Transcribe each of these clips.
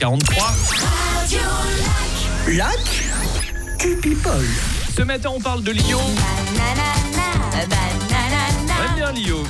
43. Lac People. Ce matin, on parle de Lio. Très bien, Lio.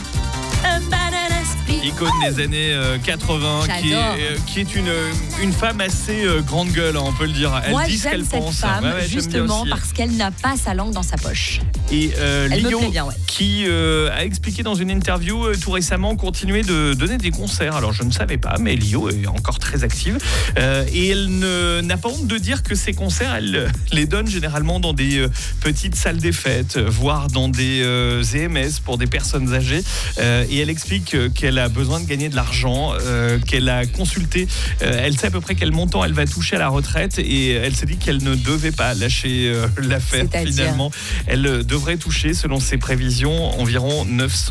Icône des années 80, qui est une femme assez grande gueule, on peut le dire. Elle Moi, dit ce qu'elle j'aime pense. cette femme, justement, aussi. parce qu'elle n'a pas sa langue dans sa poche. Et Elle Lio, me plaît bien, ouais. qui a expliqué dans une interview tout récemment, continuer de donner des concerts. Alors, je ne savais pas, mais Lio est encore très active. Et elle n'a pas honte de dire que ses concerts, elle les donne généralement dans des petites salles des fêtes, voire dans des EMS pour des personnes âgées. Et elle explique qu'elle a besoin de gagner de l'argent, qu'elle a consulté. Elle sait à peu près quel montant elle va toucher à la retraite et elle s'est dit qu'elle ne devait pas lâcher l'affaire. Finalement, elle devrait toucher, selon ses prévisions, environ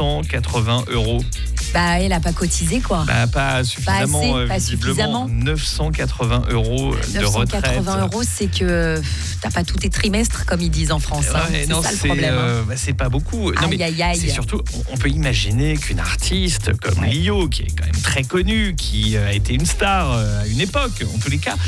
980 €. Bah, elle n'a pas cotisé, quoi. Bah, pas suffisamment, pas visiblement. suffisamment. 980 € de retraite. 980 €, c'est que t'as pas tous tes trimestres, comme ils disent en France. Hein. Ouais, c'est non, ça le problème. c'est pas beaucoup. Non, mais Aïe. c'est surtout, on peut imaginer qu'une artiste comme Lio, qui est quand même très connue, qui a été une star à une époque, en tous les cas,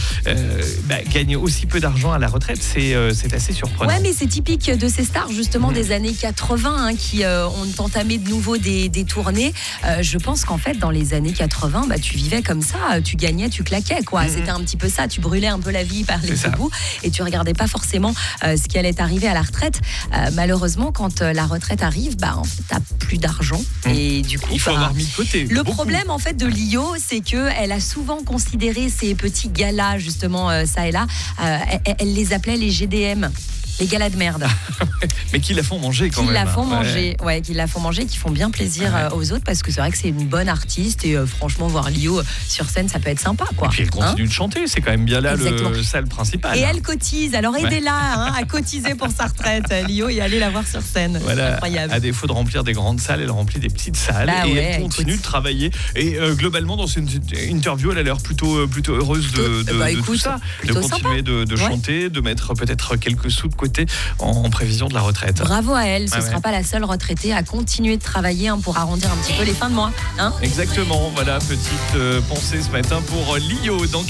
gagne aussi peu d'argent à la retraite, c'est assez surprenant. Ouais, mais c'est typique de ces stars, justement, des années 80, qui ont entamé de nouveau des tournées. Je pense qu'en fait, dans les années 80, tu vivais comme ça, tu gagnais, tu claquais, quoi. C'était un petit peu ça, tu brûlais un peu la vie par les ébouts et tu regardais pas forcément ce qui allait t'arriver à la retraite. Malheureusement, quand la retraite arrive, en fait, t'as plus d'argent et du coup, il faut avoir mis de côté. Le problème, en fait, de Lio, c'est qu'elle a souvent considéré ces petits galas, justement, ça et là, elle les appelait les GDM. Les galas de merde. Mais qui la font manger quand même. Qui la font manger, qui font bien plaisir aux autres, parce que c'est vrai que c'est une bonne artiste et franchement, voir Lio sur scène, ça peut être sympa, quoi. Et puis elle continue de chanter, c'est quand même bien là Exactement. le salle principal. Et elle cotise, alors aidez-la à cotiser pour sa retraite, Lio, et allez la voir sur scène. Voilà, Incroyable. à défaut de remplir des grandes salles, elle remplit des petites salles et elle continue de travailler. Et globalement, dans cette interview, elle a l'air plutôt heureuse de tout ça, de continuer de chanter, de mettre peut-être quelques sous de côté en prévision de la retraite. Bravo à elle, ce ne sera pas la seule retraitée à continuer de travailler pour arrondir un petit peu les fins de mois. Exactement, voilà, petite pensée ce matin pour Lio.